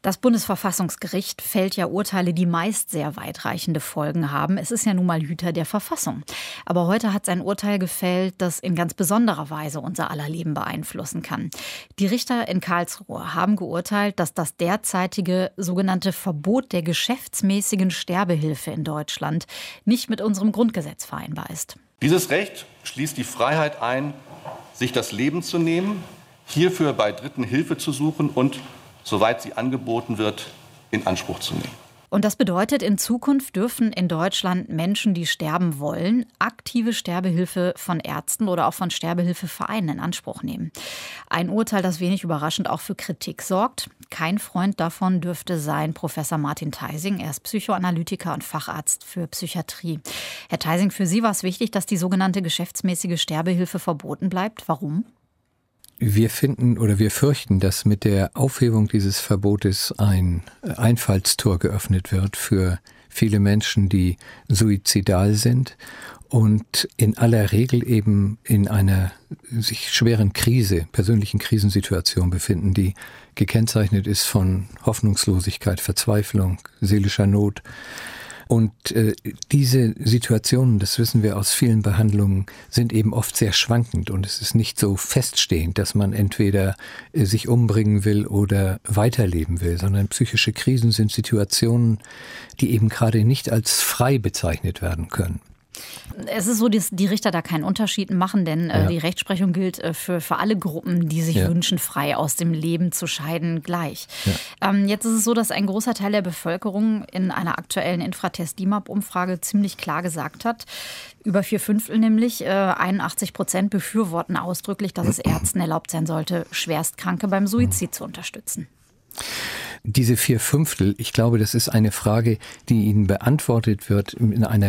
Das Bundesverfassungsgericht fällt ja Urteile, die meist sehr weitreichende Folgen haben. Es ist ja nun mal Hüter der Verfassung. Aber heute hat es ein Urteil gefällt, das in ganz besonderer Weise unser aller Leben beeinflussen kann. Die Richter in Karlsruhe haben geurteilt, dass das derzeitige sogenannte Verbot der geschäftsmäßigen Sterbehilfe in Deutschland nicht mit unserem Grundgesetz vereinbar ist. Dieses Recht schließt die Freiheit ein, sich das Leben zu nehmen, hierfür bei Dritten Hilfe zu suchen und, soweit sie angeboten wird, in Anspruch zu nehmen. Und das bedeutet, in Zukunft dürfen in Deutschland Menschen, die sterben wollen, aktive Sterbehilfe von Ärzten oder auch von Sterbehilfevereinen in Anspruch nehmen. Ein Urteil, das wenig überraschend auch für Kritik sorgt. Kein Freund davon dürfte sein Professor Martin Theising. Er ist Psychoanalytiker und Facharzt für Psychiatrie. Herr Theising, für Sie war es wichtig, dass die sogenannte geschäftsmäßige Sterbehilfe verboten bleibt. Warum? Wir fürchten, dass mit der Aufhebung dieses Verbotes ein Einfallstor geöffnet wird für viele Menschen, die suizidal sind und in aller Regel eben in einer sich schweren persönlichen Krisensituation befinden, die gekennzeichnet ist von Hoffnungslosigkeit, Verzweiflung, seelischer Not. Und diese Situationen, das wissen wir aus vielen Behandlungen, sind eben oft sehr schwankend und es ist nicht so feststehend, dass man entweder sich umbringen will oder weiterleben will, sondern psychische Krisen sind Situationen, die eben gerade nicht als frei bezeichnet werden können. Es ist so, dass die Richter da keinen Unterschied machen, denn die Rechtsprechung gilt für alle Gruppen, die sich wünschen, frei aus dem Leben zu scheiden, gleich. Ja. Jetzt ist es so, dass ein großer Teil der Bevölkerung in einer aktuellen Infratest-DIMAP-Umfrage ziemlich klar gesagt hat, über 4/5 nämlich, 81% befürworten ausdrücklich, dass es Ärzten erlaubt sein sollte, Schwerstkranke beim Suizid zu unterstützen. Diese 4/5, ich glaube, das ist eine Frage, die Ihnen beantwortet wird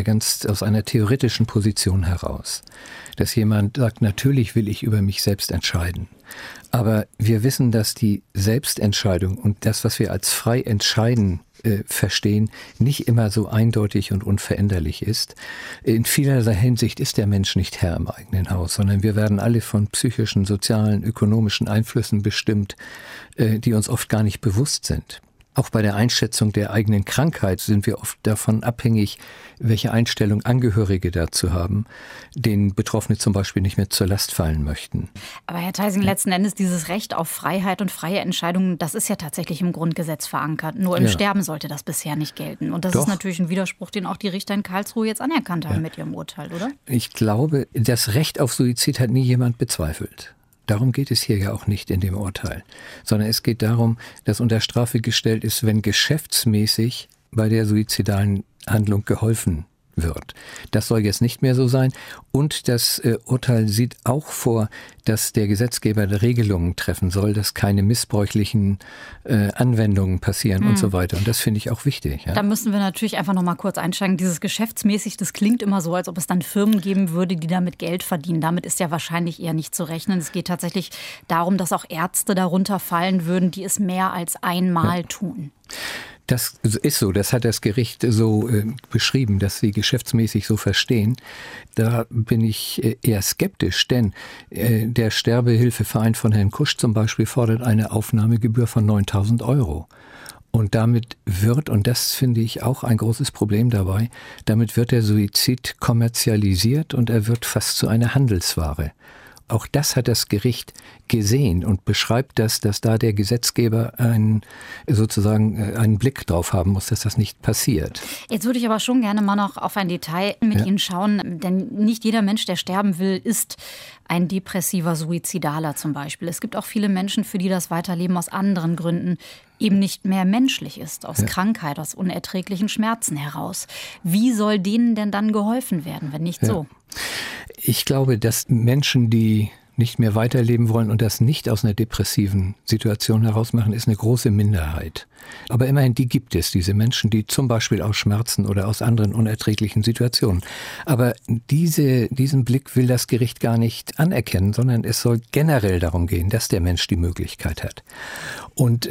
aus einer theoretischen Position heraus. Dass jemand sagt, natürlich will ich über mich selbst entscheiden. Aber wir wissen, dass die Selbstentscheidung und das, was wir als frei entscheiden verstehen, nicht immer so eindeutig und unveränderlich ist. In vielerlei Hinsicht ist der Mensch nicht Herr im eigenen Haus, sondern wir werden alle von psychischen, sozialen, ökonomischen Einflüssen bestimmt, die uns oft gar nicht bewusst sind. Auch bei der Einschätzung der eigenen Krankheit sind wir oft davon abhängig, welche Einstellung Angehörige dazu haben, denen Betroffene zum Beispiel nicht mehr zur Last fallen möchten. Aber Herr Theising, letzten Endes dieses Recht auf Freiheit und freie Entscheidungen, das ist ja tatsächlich im Grundgesetz verankert. Nur im Sterben sollte das bisher nicht gelten. Und das ist natürlich ein Widerspruch, den auch die Richter in Karlsruhe jetzt anerkannt haben mit ihrem Urteil, oder? Ich glaube, das Recht auf Suizid hat nie jemand bezweifelt. Darum geht es hier ja auch nicht in dem Urteil, sondern es geht darum, dass unter Strafe gestellt ist, wenn geschäftsmäßig bei der suizidalen Handlung geholfen wird. Das soll jetzt nicht mehr so sein. Und das Urteil sieht auch vor, dass der Gesetzgeber Regelungen treffen soll, dass keine missbräuchlichen Anwendungen passieren und so weiter. Und das finde ich auch wichtig. Ja? Da müssen wir natürlich einfach noch mal kurz einsteigen. Dieses geschäftsmäßig, das klingt immer so, als ob es dann Firmen geben würde, die damit Geld verdienen. Damit ist ja wahrscheinlich eher nicht zu rechnen. Es geht tatsächlich darum, dass auch Ärzte darunter fallen würden, die es mehr als einmal tun. Das ist so, das hat das Gericht so beschrieben, dass sie geschäftsmäßig so verstehen. Da bin ich eher skeptisch, denn der Sterbehilfeverein von Herrn Kusch zum Beispiel fordert eine Aufnahmegebühr von 9.000 €. Und damit wird, und das finde ich auch ein großes Problem dabei, damit wird der Suizid kommerzialisiert und er wird fast zu einer Handelsware. Auch das hat das Gericht gesehen und beschreibt das, dass da der Gesetzgeber einen Blick drauf haben muss, dass das nicht passiert. Jetzt würde ich aber schon gerne mal noch auf ein Detail mit Ihnen schauen, denn nicht jeder Mensch, der sterben will, ist ein depressiver Suizidaler zum Beispiel. Es gibt auch viele Menschen, für die das Weiterleben aus anderen Gründen eben nicht mehr menschlich ist, aus Krankheit, aus unerträglichen Schmerzen heraus. Wie soll denen denn dann geholfen werden, wenn nicht so? Ich glaube, dass Menschen, die nicht mehr weiterleben wollen und das nicht aus einer depressiven Situation heraus machen, ist eine große Minderheit. Aber immerhin, die gibt es, diese Menschen, die zum Beispiel aus Schmerzen oder aus anderen unerträglichen Situationen. Aber diesen Blick will das Gericht gar nicht anerkennen, sondern es soll generell darum gehen, dass der Mensch die Möglichkeit hat. Und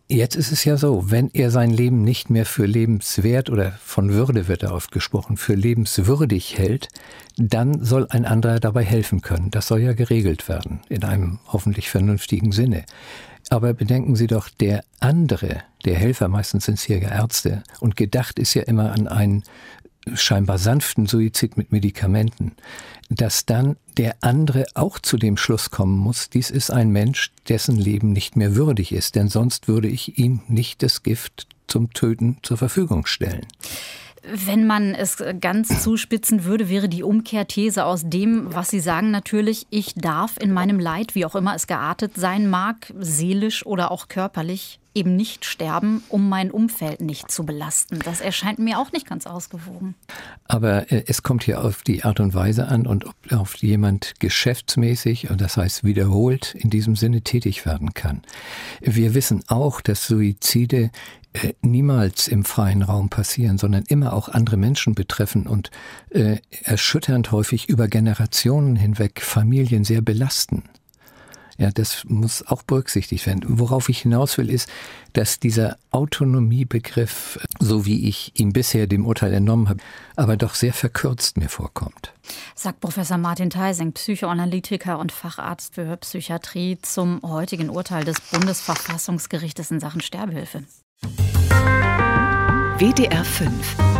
Jetzt ist es ja so, wenn er sein Leben nicht mehr für lebenswert oder von Würde wird da oft gesprochen, für lebenswürdig hält, dann soll ein anderer dabei helfen können. Das soll ja geregelt werden, in einem hoffentlich vernünftigen Sinne. Aber bedenken Sie doch, der andere, der Helfer, meistens sind es hier Ärzte, und gedacht ist ja immer an einen scheinbar sanften Suizid mit Medikamenten, dass dann der andere auch zu dem Schluss kommen muss, dies ist ein Mensch, dessen Leben nicht mehr würdig ist, denn sonst würde ich ihm nicht das Gift zum Töten zur Verfügung stellen. Wenn man es ganz zuspitzen würde, wäre die Umkehrthese aus dem, was Sie sagen, natürlich, ich darf in meinem Leid, wie auch immer es geartet sein mag, seelisch oder auch körperlich, eben nicht sterben, um mein Umfeld nicht zu belasten. Das erscheint mir auch nicht ganz ausgewogen. Aber es kommt hier auf die Art und Weise an und ob auf jemand geschäftsmäßig, und das heißt wiederholt, in diesem Sinne tätig werden kann. Wir wissen auch, dass Suizide niemals im freien Raum passieren, sondern immer auch andere Menschen betreffen und erschütternd häufig über Generationen hinweg Familien sehr belasten. Ja, das muss auch berücksichtigt werden. Worauf ich hinaus will, ist, dass dieser Autonomiebegriff, so wie ich ihn bisher dem Urteil entnommen habe, aber doch sehr verkürzt mir vorkommt. Sagt Professor Martin Theising, Psychoanalytiker und Facharzt für Psychiatrie, zum heutigen Urteil des Bundesverfassungsgerichtes in Sachen Sterbehilfe. WDR 5